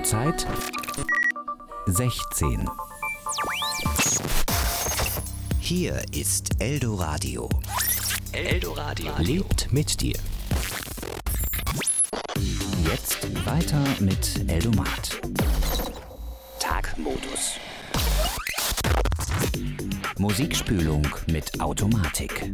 Uhrzeit 16. Hier ist Eldoradio. Eldoradio lebt mit dir. Jetzt weiter mit Eldomat. Tagmodus. Musikspülung mit Automatik.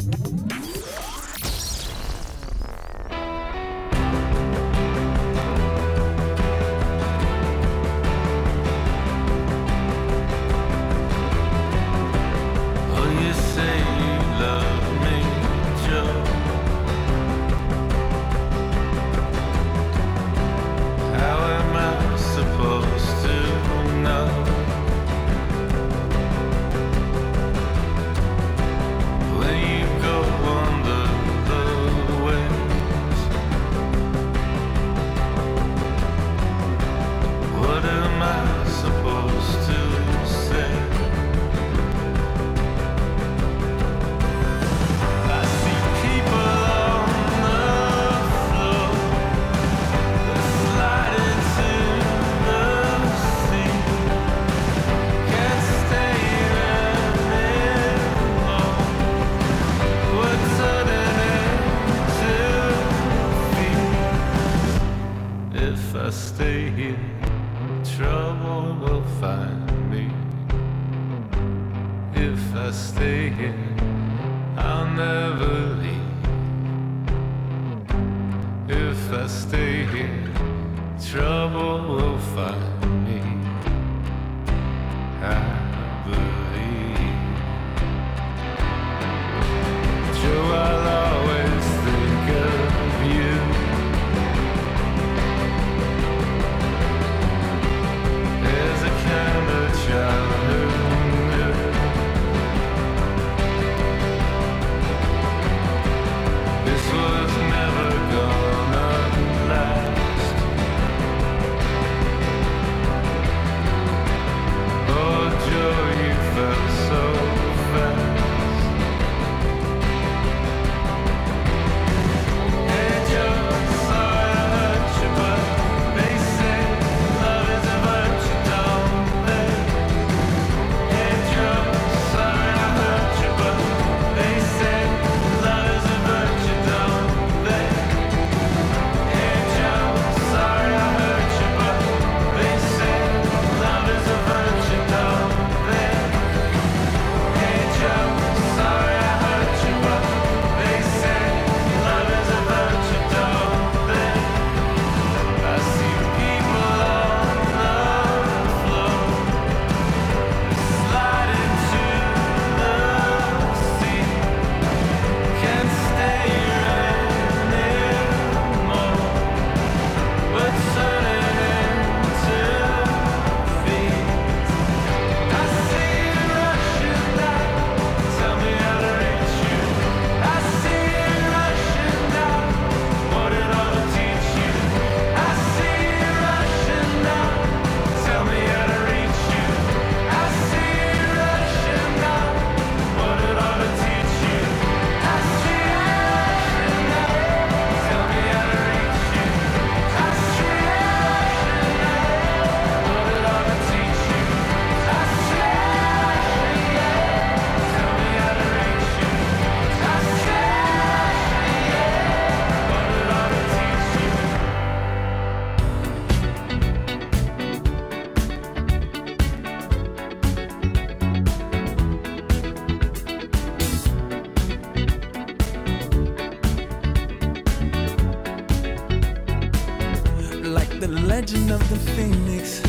Legend of the Phoenix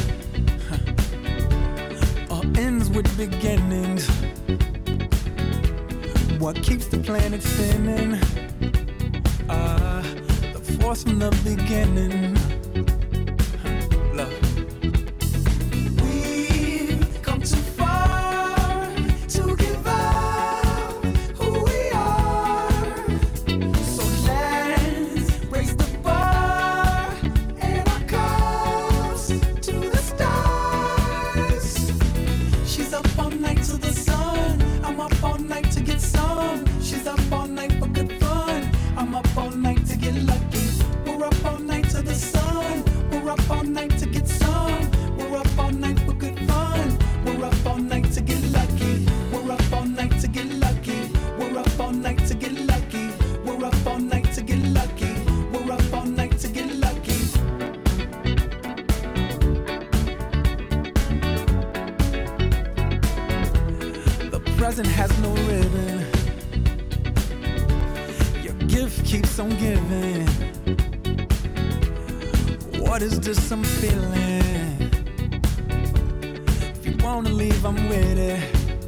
all ends with beginnings. What keeps the planet spinning? The force from the beginning. Love. We've come too far to give up who we are. So let's raise the bar and our cups to the stars. She's up all night to the sun. I'm up all night to get some. She's up all night for good fun. I'm up all night to get lucky. We're up all night to the sun. gift keeps on giving. What is this I'm feeling? If you wanna leave, I'm with it.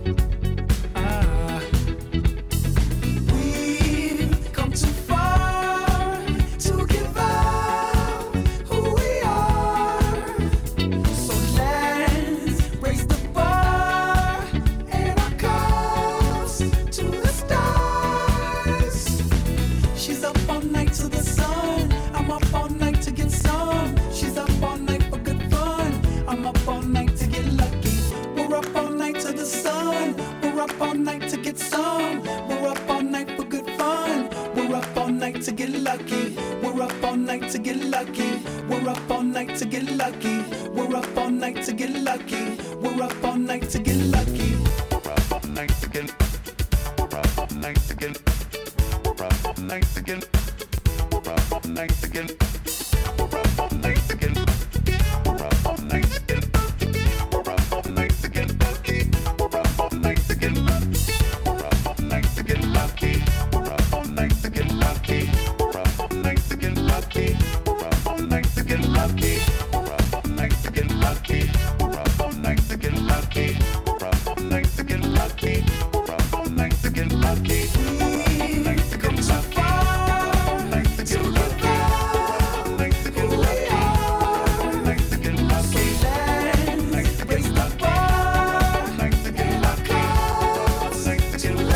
We've come too far to give up who we are. So let's raise the bar and our cups to the stars. She's up all night to the sun. I'm up all night to get some. She's up all night for good fun. I'm up all night to get lucky. We're up all night to the sun. We're up all night to get some. We're up all night for good fun. We're up all night to get lucky. We're up all night to get lucky. We're up all night to get lucky. We're up all night to get lucky. We're up all night to get lucky. We're up all night to get. We're up all night to get. We're up all night to get. We're up all night to get. We're up all night to get. We're up all night to get. We're up all night to get lucky. We're up all night to get lucky. We're up all night to get lucky. We're up all night to get lucky. We're up all night to get lucky. We're up all night to get lucky. We're up all night to get lucky. We're up all night to get lucky. We're up all night to get lucky. We're up all night to get lucky. We've come too far to give up who we are. So let's raise the bar and our cups to the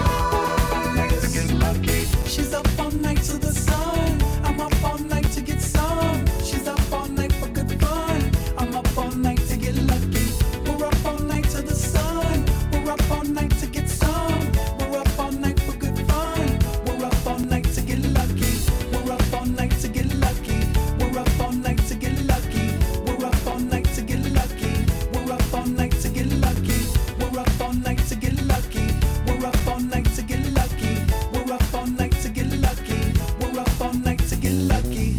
stars. She's up all night to the sun. I'm up all night to get some. She's up all night for good fun. I'm up all night to get lucky. We're up all night to the sun. We're up all night to get some. We're up all night for good fun. We're up all night to get lucky. We're up all night to get lucky. We're up all night to get lucky. We're up all night to get lucky. We're up all night to get lucky. We're up all night to get lucky. We're up all night to get lucky. We're up all night to get lucky. We're up all night to get lucky.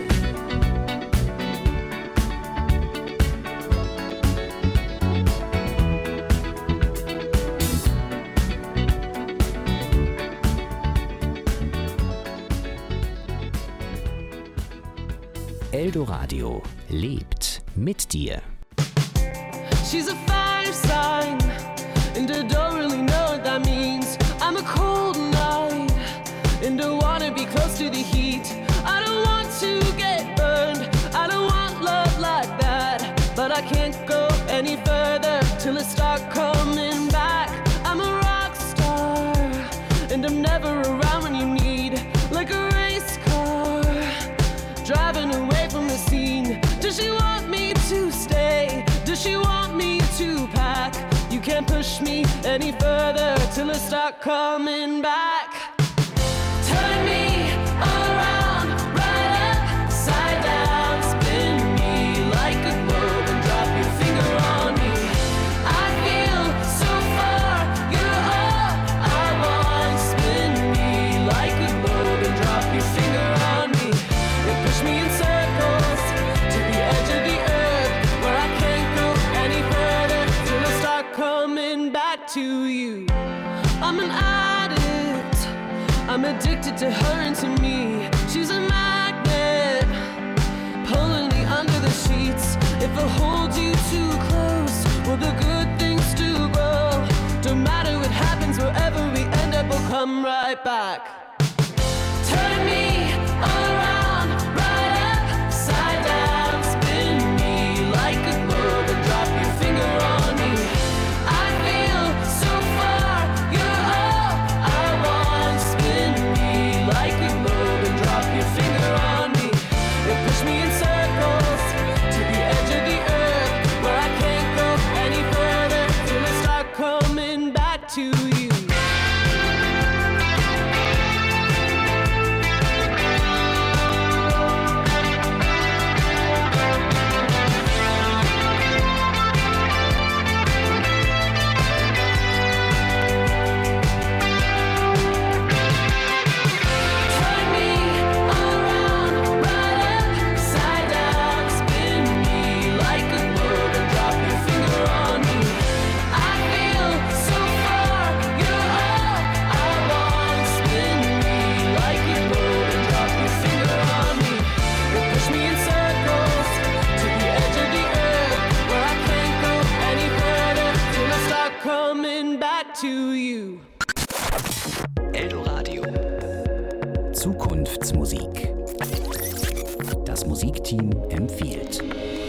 Eldoradio lebt mit dir. She's a fire sign, and I don't really know what that means. I'm a cold night, and I wanna be close to the heat. I don't want to get burned, I don't want love like that. But I can't go any further till I start coming back. I'm a rock star, and I'm never around when you need. Like a race car, driving away from the scene. Does she want me to stay? Does she want me to pack? You can't push me any further till I start coming back. Turn me around, right upside down. Spin me like a globe and drop your finger on me. I feel so far, you're all I want. Spin me like a globe and drop your finger on me. You push me in circles to the edge of the earth, where I can't go any further till I start coming back to you. I'm an addict, I'm addicted to her and to me. She's a magnet, pulling me under the sheets. If I hold you too close, will the good things still grow? Don't matter what happens, wherever we end up, we'll come right back. Turn me around, right upside down. Spin me like a globe and drop your finger on me. I feel so far, you're all I want. Spin me like a globe and drop your finger on me. You push me in circles to the edge of the earth, where I can't go any further till I start coming back to you. Zukunftsmusik. Das Musikteam empfiehlt.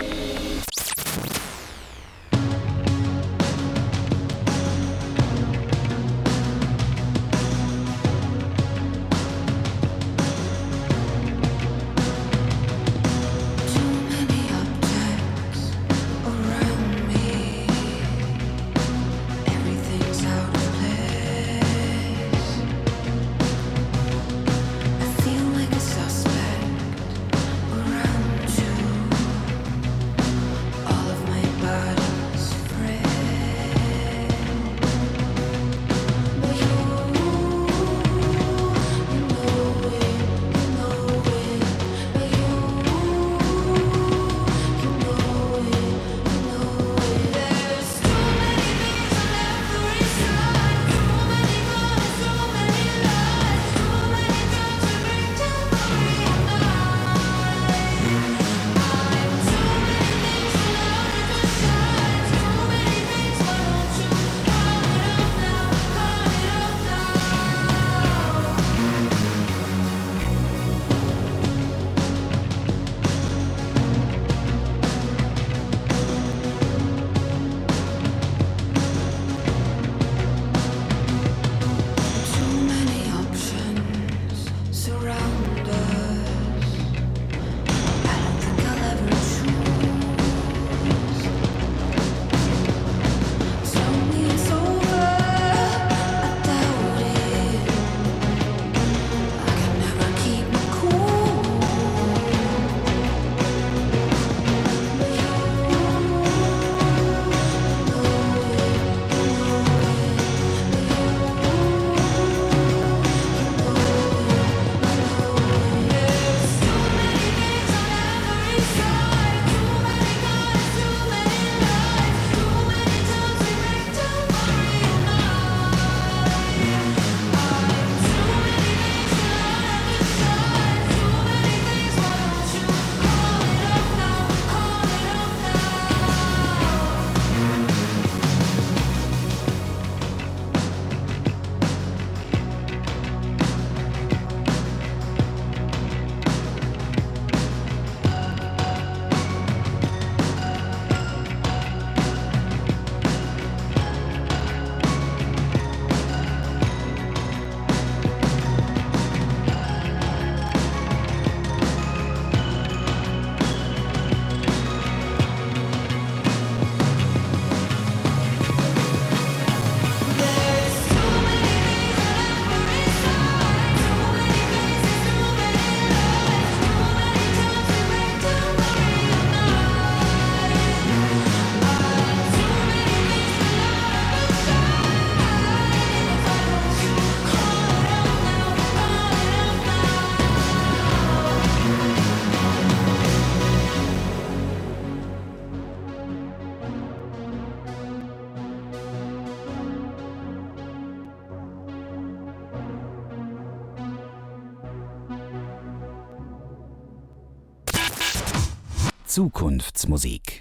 Zukunftsmusik.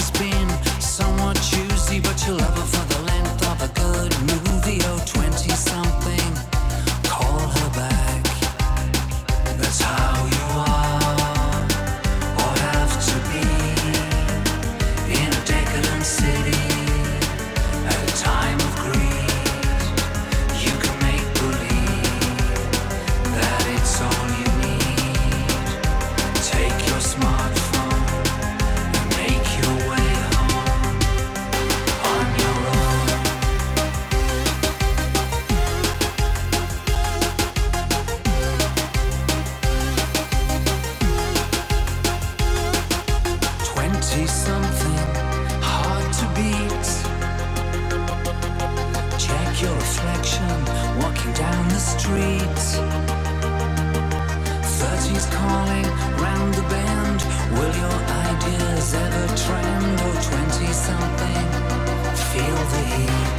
always been somewhat choosy, but you love her for the length of a good movie. Oh, 20-something, call her back. That's how you are, or have to be, in a decadent city, at a time of greed. You can make believe that it's all you need. Take your smartphone and make your way home on your own. 20-something, hard to beat. Check your reflection walking down the street. 30's calling round the bend. Will your ideas ever trend? Oh, 20-something, feel the heat.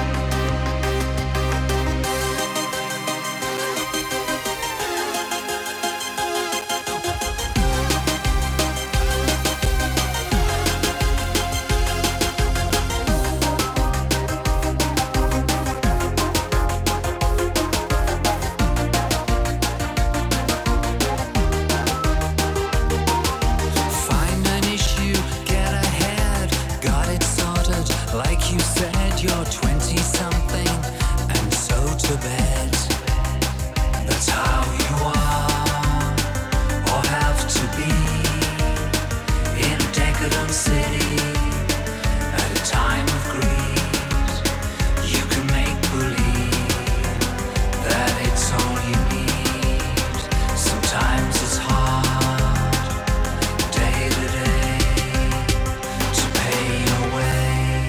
Find an issue, get ahead, got it sorted. Like you said, you're 20-something, and so to bed. That's how you are, or have to be, in a decadent city, at a time of greed. You can make believe that it's all you need. Sometimes it's hard, day to day, to pay your way.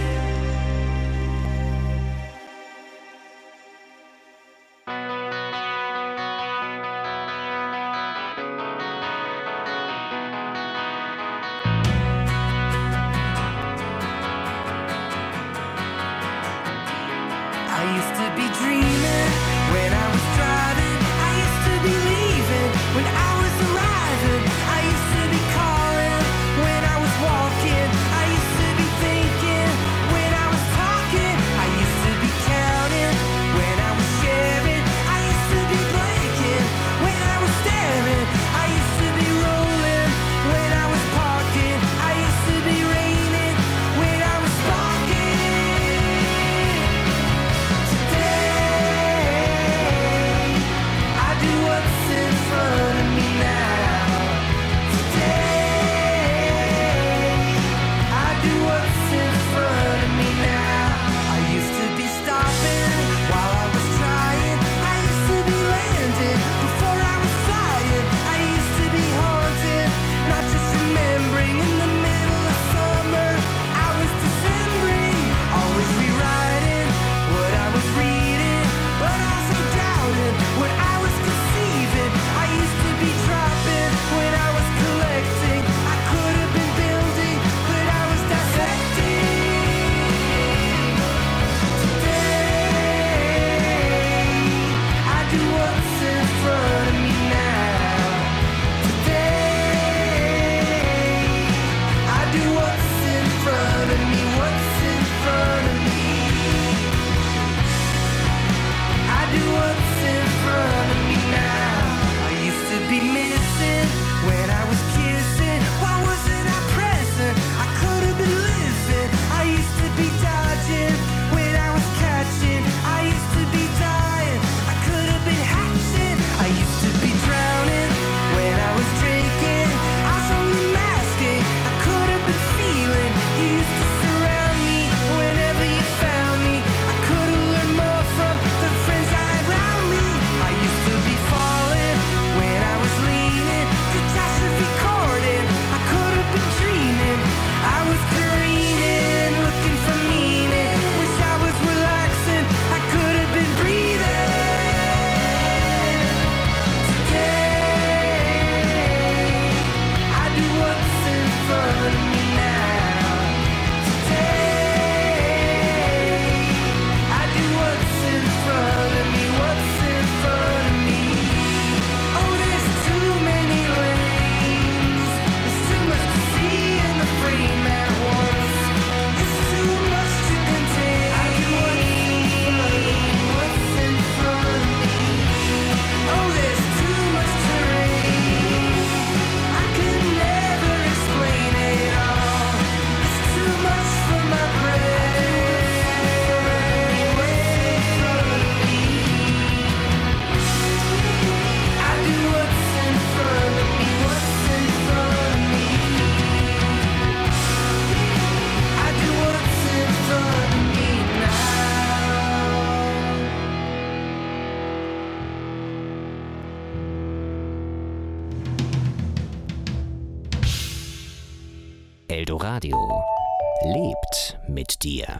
I used to be dreaming when I was driving. I used to be leaving when I was arriving. I used to be calling when I was walking. I used to be thinking when I was talking. I used to be counting when I was sharing. I used to be blinking when I was staring. I used to be rolling when I was parking. I used to be raining when I was sparking. Today, I do what's in front of me now. Today, I do what's in front of me now. I used to be stopping while I was trying. I used to be landing before I was flying. I used to be haunted, not just remembering. In the middle of summer, I was Decembering, always rewriting what I was reading, but also doubting what I was conceiving. I used to be dropping when I was collecting. I could have been building, but I was dissecting. Today, I do what's in front of me now. Today, I do what's in front of me. What's in front of me? I do what's in front of me now. I used to be missing when I was kissing. Why wasn't I present? I could have been living. I used to be dodging when I was catching. I used to be dying. I could have been hatching. I used to be drowning when I was drinking. I was only masking. I could have been feeling. You used to surround me whenever you found me. I could have learned more from the friends I had around me. I used to be falling when I was leaning. Catastrophe calling. Eldoradio lebt mit dir.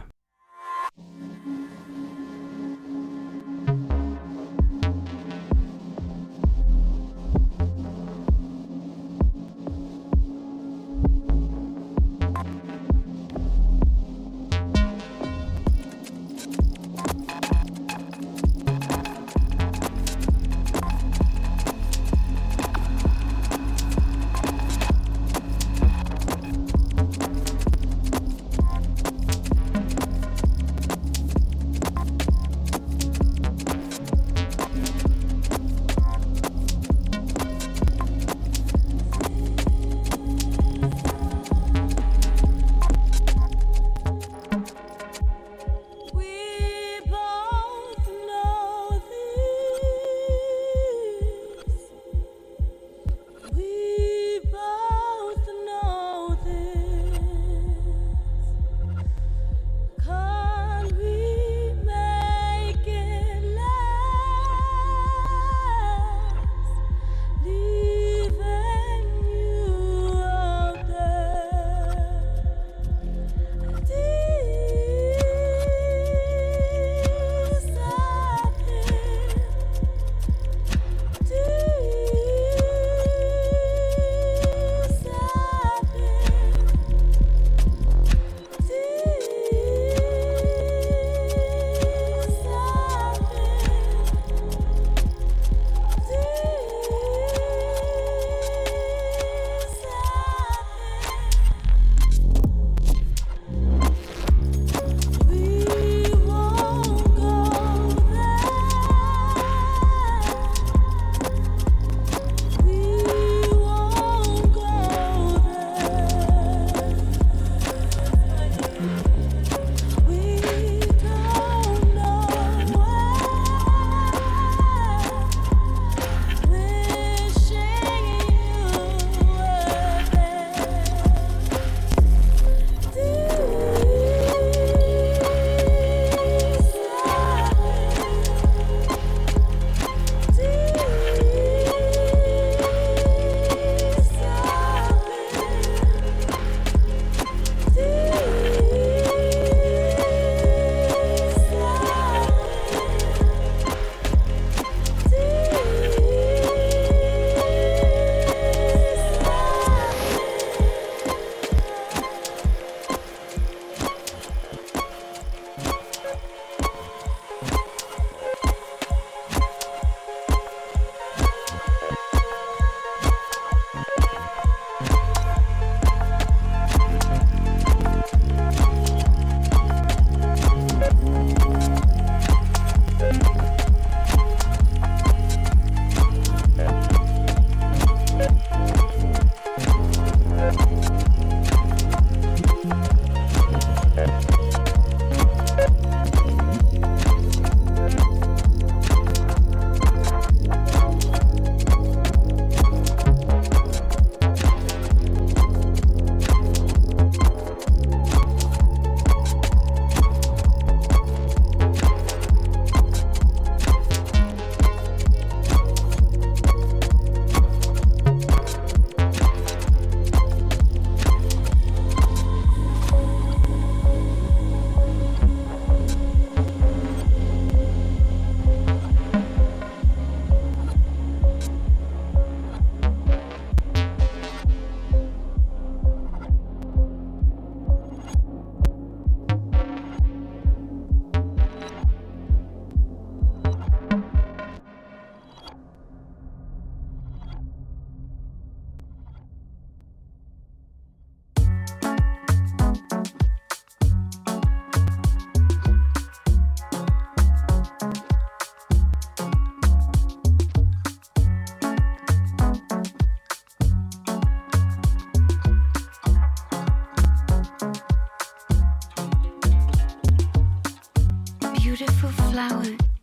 beautiful flower.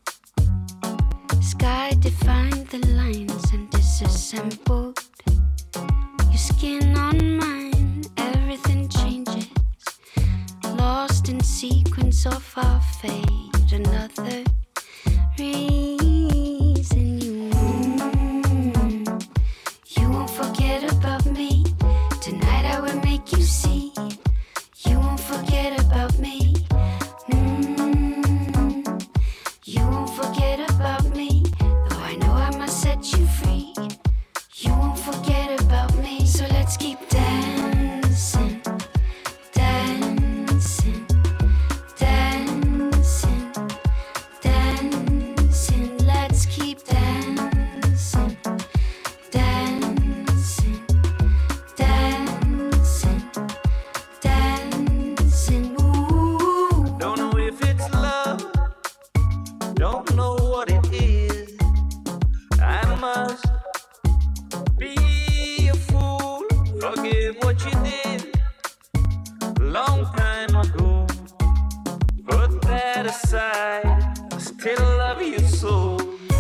Sky defined the lines and disassembled. Your skin on mine, everything changes. Lost in sequence of our fate. Another reason you won't forget about me. Tonight I will make you see let's keep dancing, dancing, dancing, dancing. Let's keep dancing, dancing, dancing, dancing. Ooh. Don't know if it's love, don't know what it is. I must be a fool, forget what you did long time ago. Put that aside, I still love you so.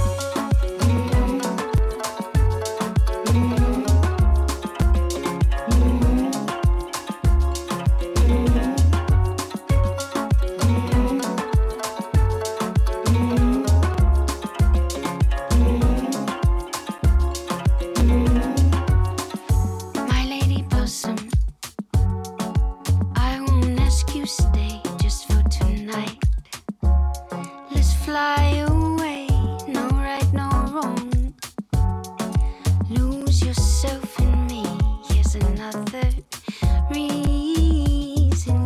My lady blossom, I won't ask you stay just for tonight. Let's fly away, no right, no wrong. Lose yourself in me, here's another reason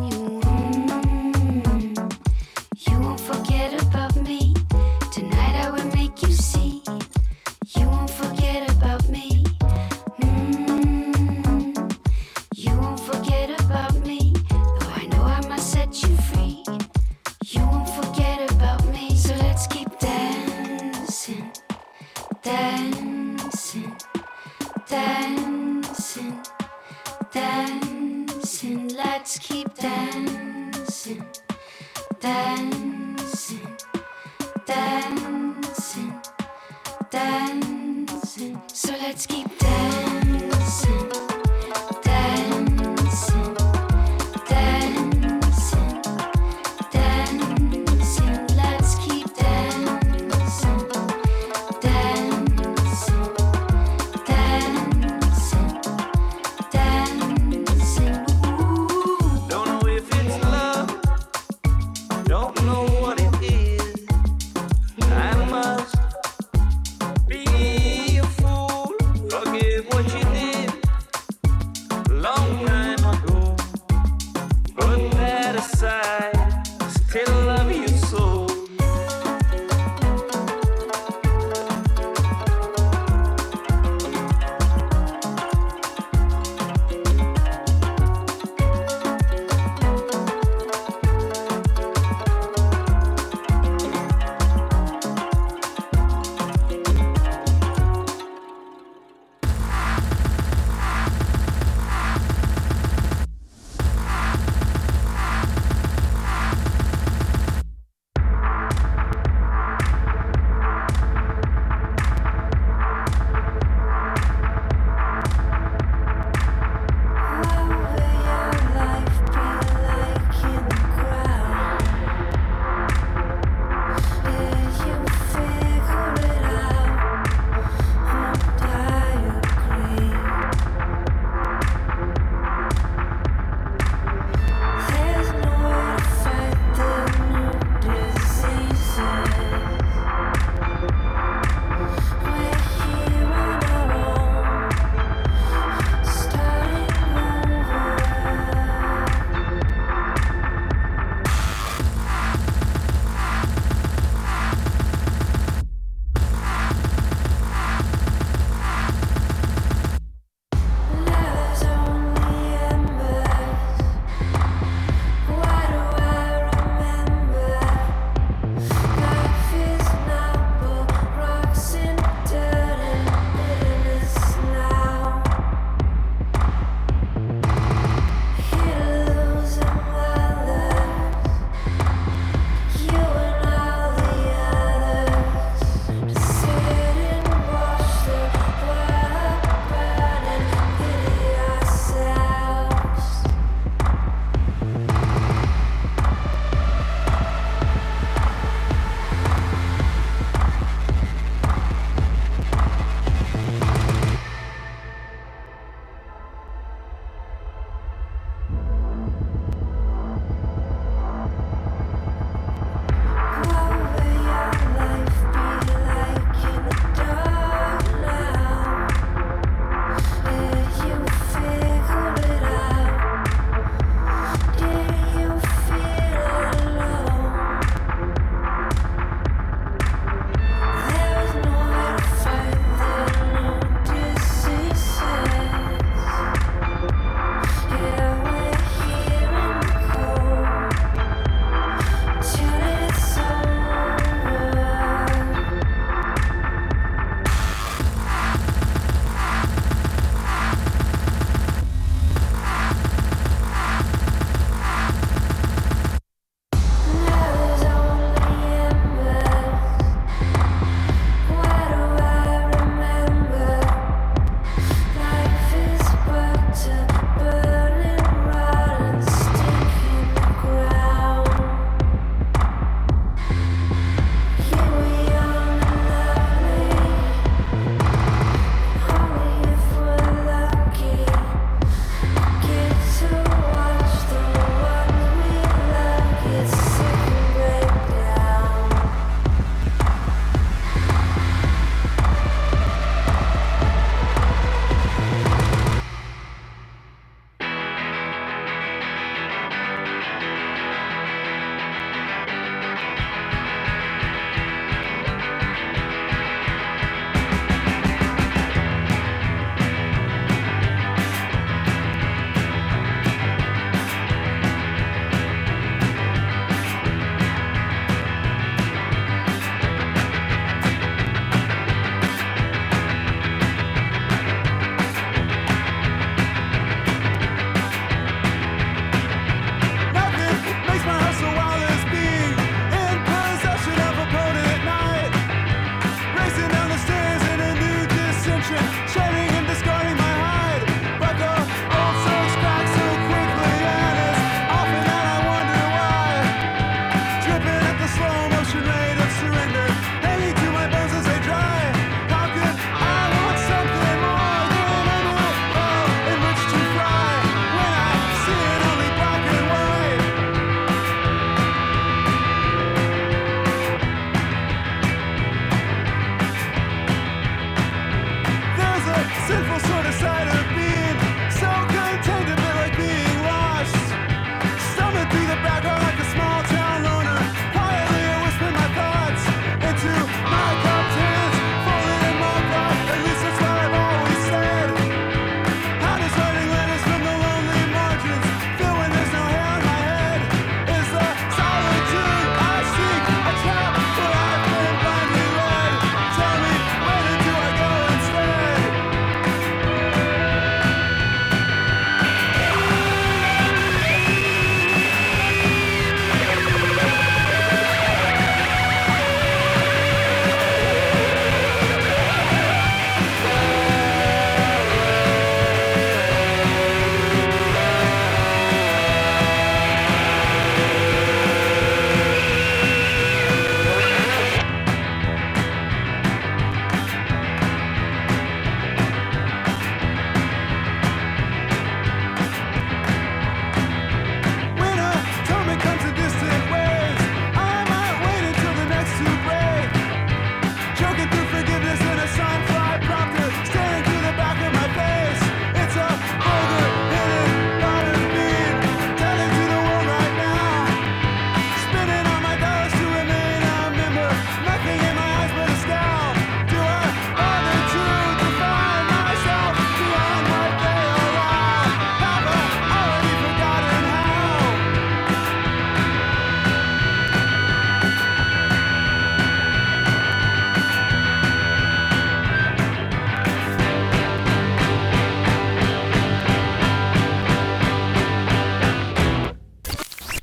you won't forget about me. Tonight I will make you see, you won't forget about me. You won't forget about me, though I know I must set you free. You won't forget about me, so let's keep dancing, dancing, dancing, dancing. Let's keep dancing, dancing, dancing, dancing. So let's keep dancing, dancing, dancing, dancing. Let's keep dancing, dancing, dancing, dancing. Ooh. Don't know if it's love, don't know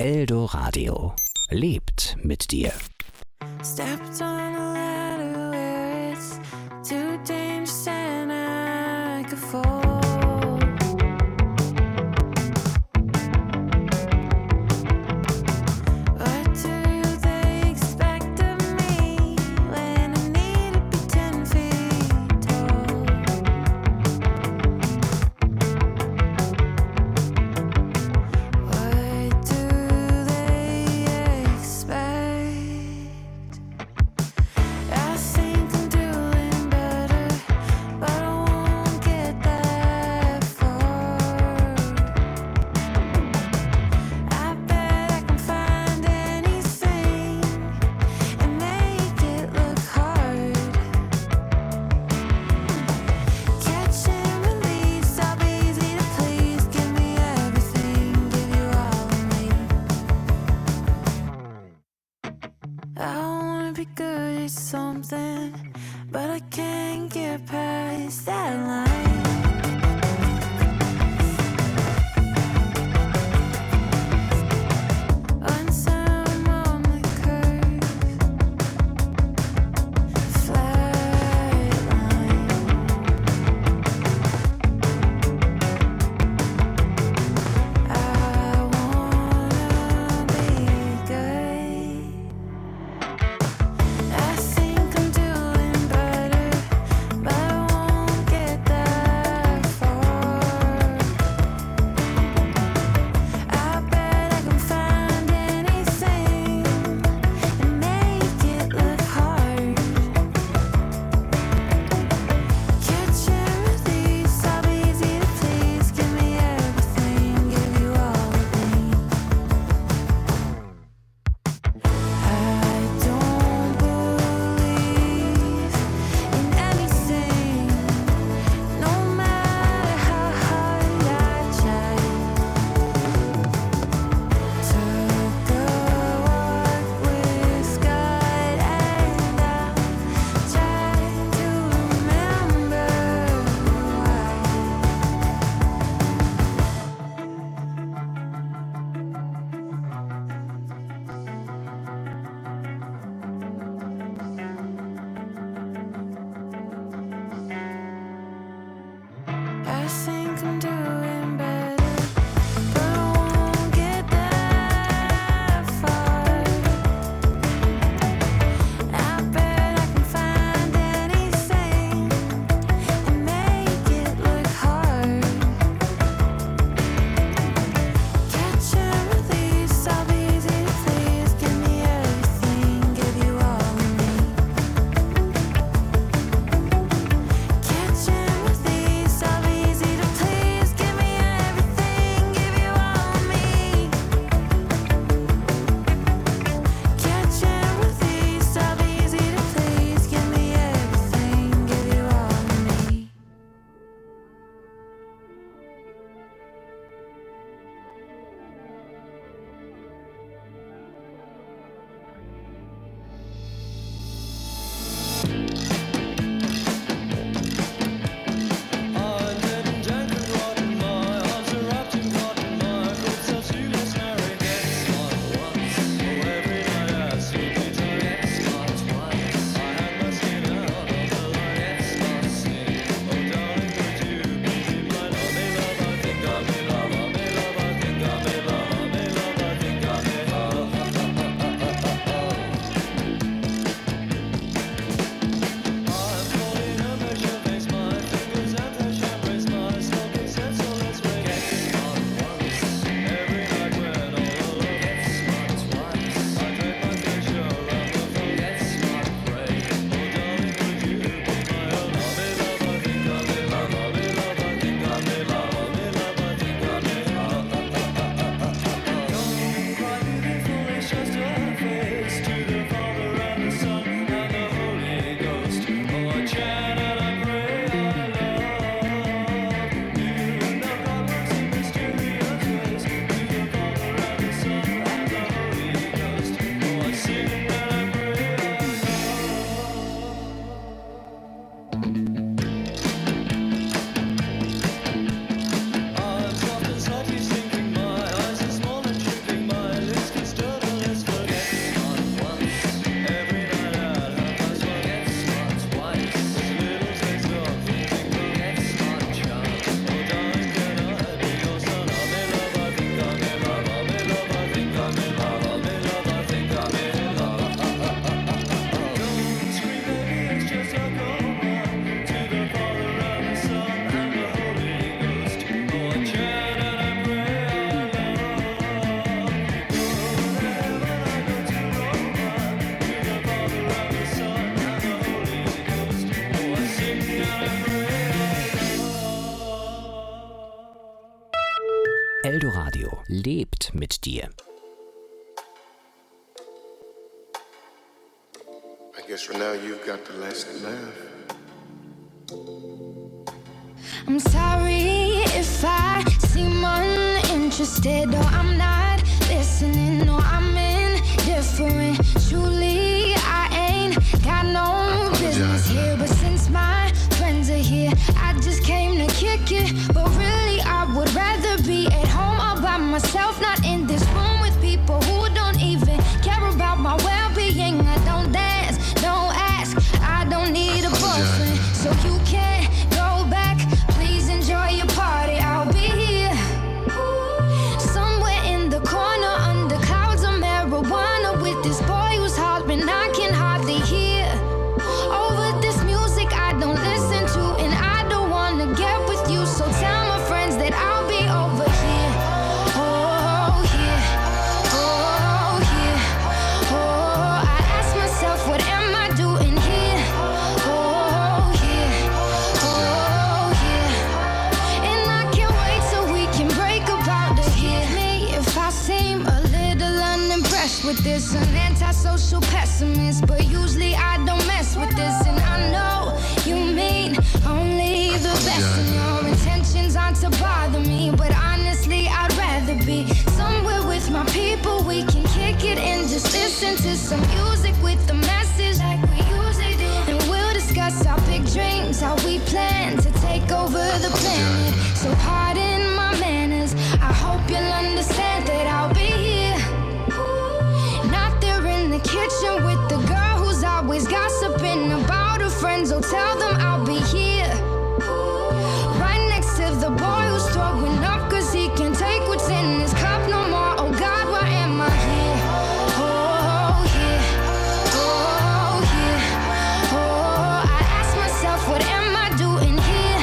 Eldoradio. Lebt mit dir. Stepped on a ladder where it's too dangerous and I could fall. What do they expect of me when I need to be 10 feet tall? What do they expect? Eldoradio lebt mit dir. I guess for now you've got the last laugh. I'm sorry if I seem uninterested or I'm not listening or I'm indifferent. Truly, I ain't got no business here, but since my friends are here, I just came to kick it. But really, I would rather be at home all by myself, not in this room with people who don't even care about my well-being. I don't dance, don't ask, I don't need a boyfriend, so you can't go back. Please enjoy your party, I'll be here somewhere in the corner under clouds of marijuana with this boy who's hollering I can hardly hear. Over this music I don't listen to, and I don't wanna get with you, so tell my friends that I'll be over here. Oh yeah, oh yeah, oh, I ask myself what am I doing here. Oh yeah, oh yeah, and I can't wait till we can break up out of here. Me if I seem a little unimpressed with this, an antisocial pessimist, but usually I don't mess with this, and I know you mean only the best, and your intentions aren't to bother me, but honestly I'd rather be somewhere with my people. We can kick it and just listen to some music with the message like we usually do, and we'll discuss our big dreams, how we plan to take over the planet. So pardon my manners, I hope you'll understand that I'll be here, not there in the kitchen with the girl who's always gossiping about her friends. Oh, tell them I'll be here right next to the boy who's throwing up cause he can't take what's in his cup no more. Oh God, why am I here? Oh yeah, oh yeah, oh, I ask myself what am I doing here?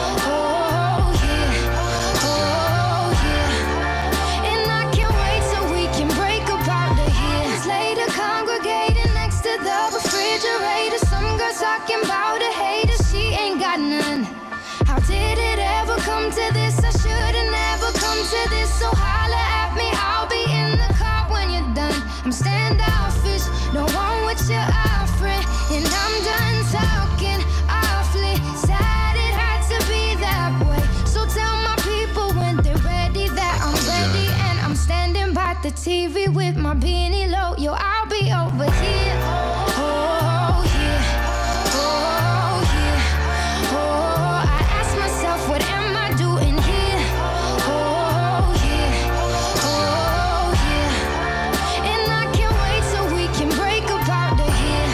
Oh yeah, oh yeah, and I can't wait till we can break up out of here. It's later congregating next to the refrigerator, some girl talking about a hater, she ain't got none. How did it ever come to this? I should've never come to this, so holla at me, I'll be in the car when you're done. I'm standoffish, no one with your offering, and I'm done talking awfully sad it had to be that way. So tell my people when they're ready that I'm ready, and I'm standing by the TV with my beanie low. Yo, I'll be over here. Oh yeah, oh yeah, oh, I ask myself what am I doing here? Oh yeah, oh yeah, and I can't wait till we can break up out of here.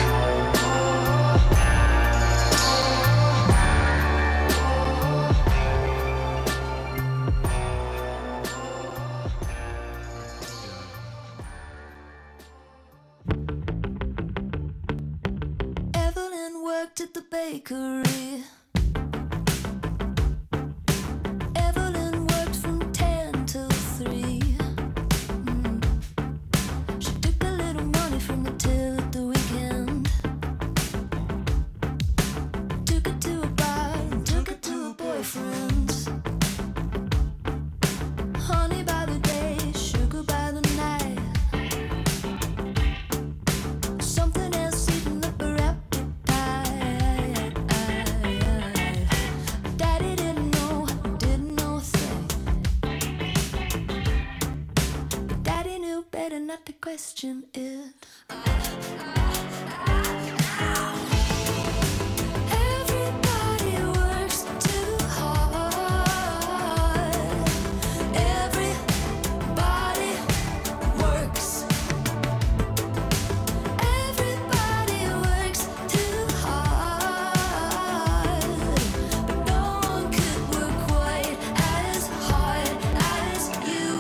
Evelyn worked at the bakery. Evelyn worked from 10 till 3. She took a little money from the till at the weekend, took it to a bar and took it to a boyfriend's. Honey by the day, sugar by the night. Something else eating up her appetite. Daddy didn't know a thing, but Daddy knew better not to question it. Everybody works too hard. Everybody works. Everybody works too hard, but no one could work quite as hard as you.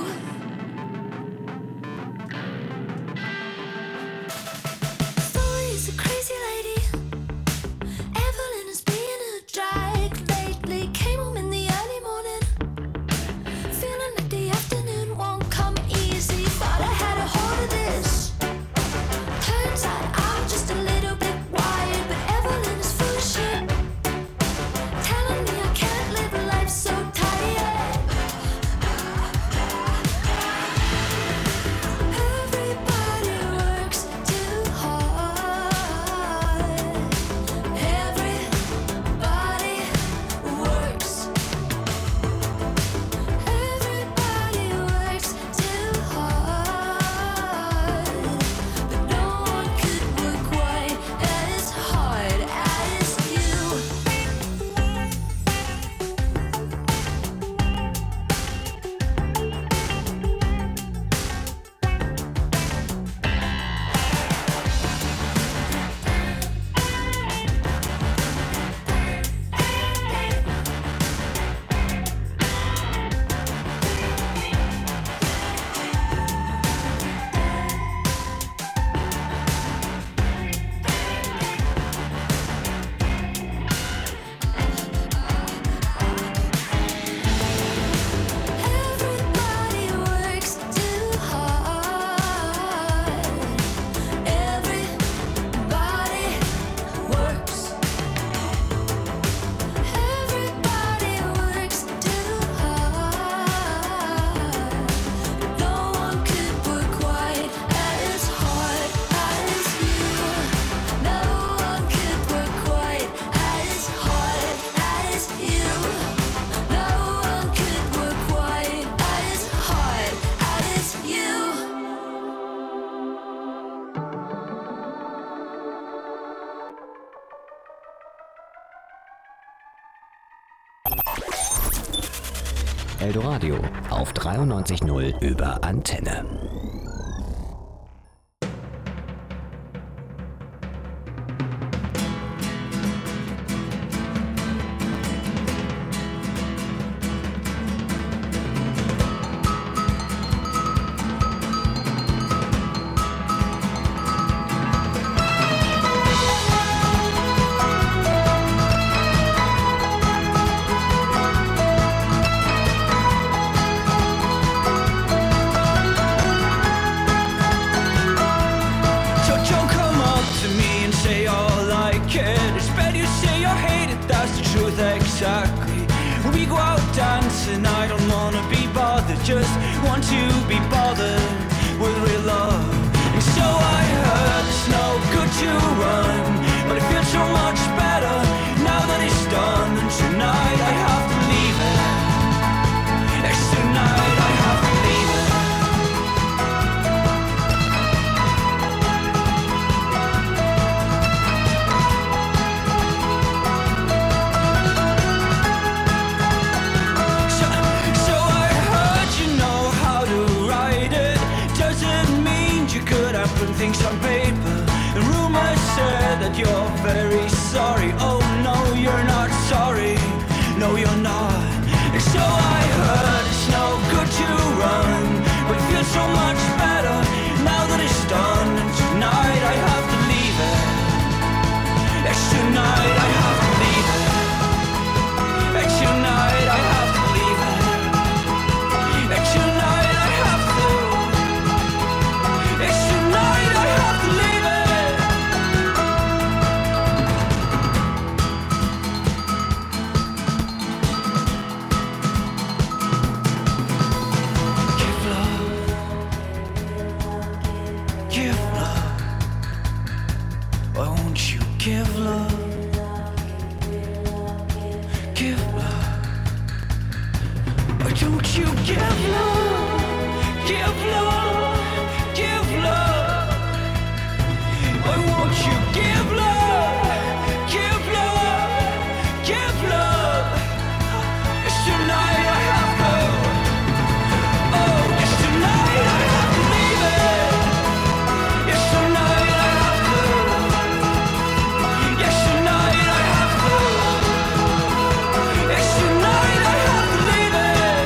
Eldoradio auf 93.0 über Antenne. Exactly. We go out dancing, I don't wanna be bothered, just want to be bothered with real love. And so I heard it's no good to run, but it feels so much better now that it's done. And tonight I have to leave it. Yes, tonight I have to leave it. Things on paper, and rumors said that you're very sorry. Oh no, you're not sorry. No, you're not. And so I heard it's no good to run, but it feels so much better now that it's done. And tonight I have to leave it. Yes, tonight I have to leave it. And tonight I have to leave it. And tonight I have to. It's tonight I have to leave it. Give love. Why won't you give love? Give love. Why don't you give love? Give love. Give love. Why won't you give love? Give love. Give love. It's tonight I have to. Oh, it's tonight I have to leave it. It's tonight I have to. Yes, tonight I have to. It's tonight I have to leave it.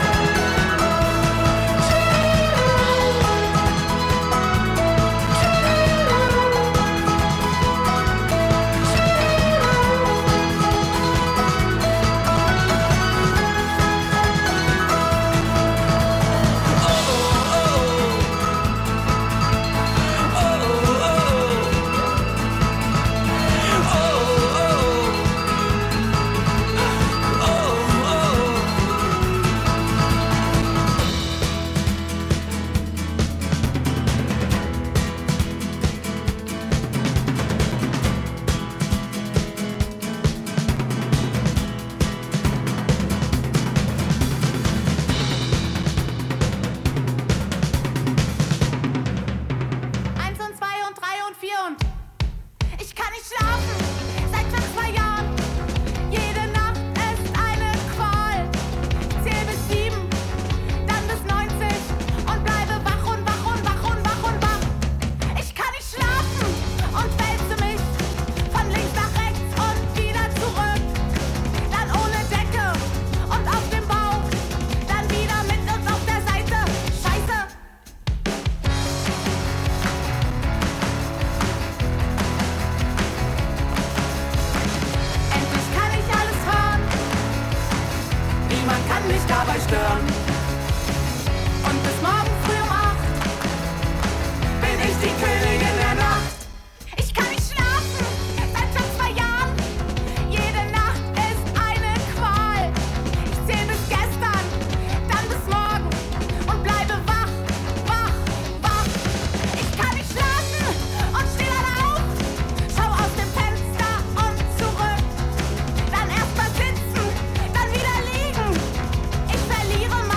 Verliere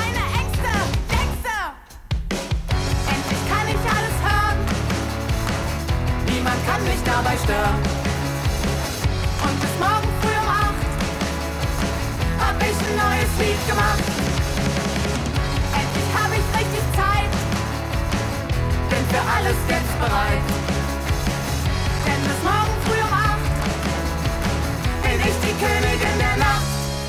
für alles jetzt bereit. Denn bis morgen früh um 8 bin ich die Königin der Nacht.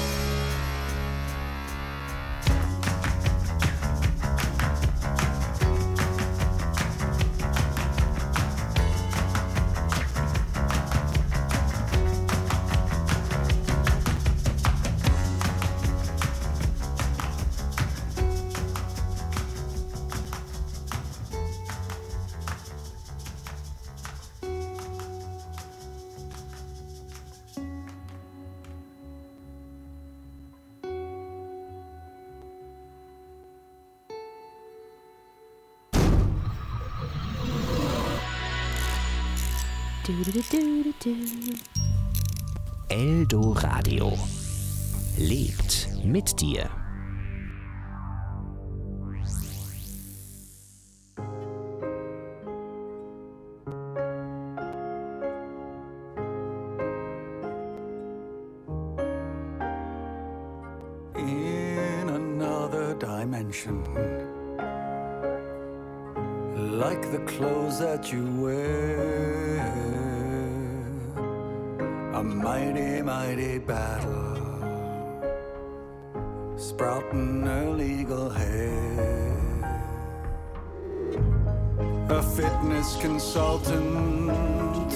Eldoradio lebt mit dir. In another dimension, like the clothes that you wear, a mighty, mighty battle, sprouting illegal hair. A fitness consultant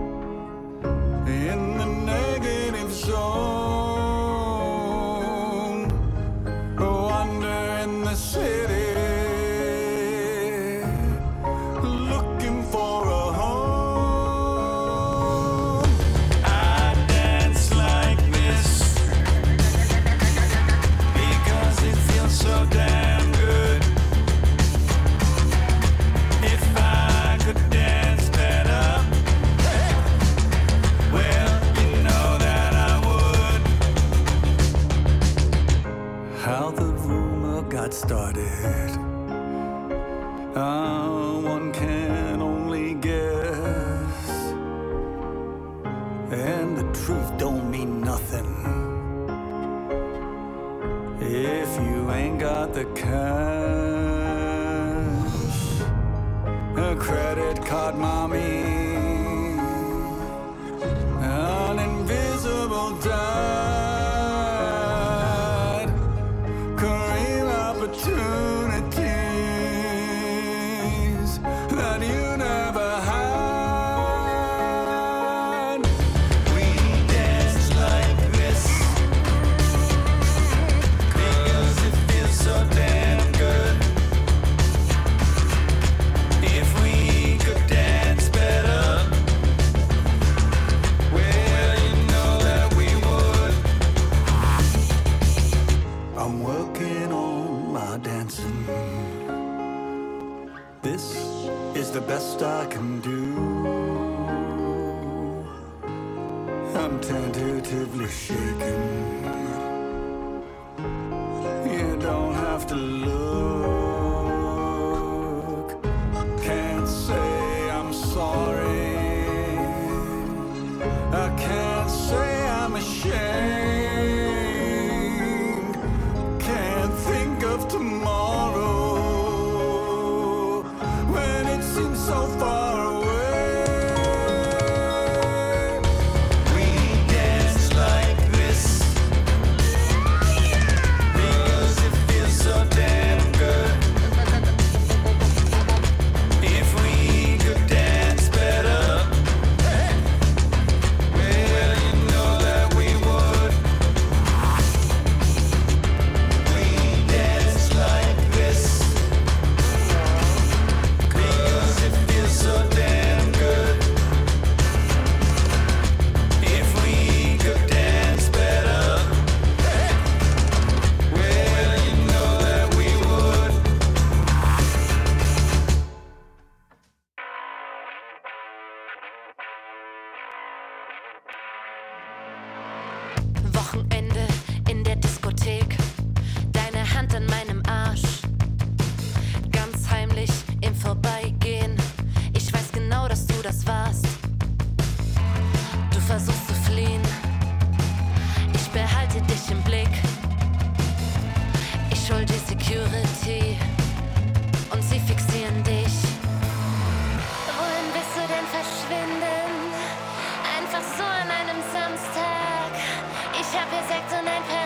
in the negative zone, wander in the city, looking for a home. I dance like this because it feels so damn good. If I could dance better, well, you know that I would. How the rumor got started, one can only guess, and the truth don't mean nothing if you ain't got the cash. A credit card mommy, an invisible dad, career opportunities that you never had. We dance like this because it feels so damn good. If we could dance better, well, you know that we would. I'm working on my dancing. This is the best I can do. I'm tentatively shaking. You don't have to look. Can't say I'm sorry. I can't say I'm ashamed. Can't think of tomorrow when it seems so far away. We dance like this because it feels so damn good. If we could dance better, well, you know that we would. We dance like this because it feels so damn good. If we could dance better, well, you know that we would. Wochenende in der Diskothek, deine Hand an meinem Arsch, ganz heimlich im Vorbeigehen. Ich weiß genau, dass du das warst. Du versuchst zu fliehen, ich behalte dich im Blick. Ich hol die Security und sie fixieren dich. hab hier Sekt und ein